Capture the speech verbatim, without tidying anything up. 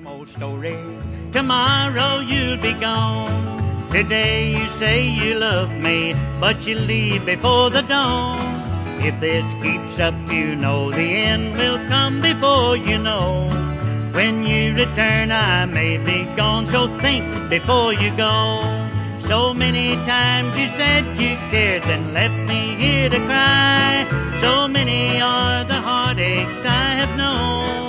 same old story. Tomorrow you'll be gone. Today you say you love me, but you leave before the dawn. If this keeps up, you know the end will come before you know. When you return, I may be gone, so think before you go. So many times you said you cared and left me here to cry. So many are the heartaches I have known.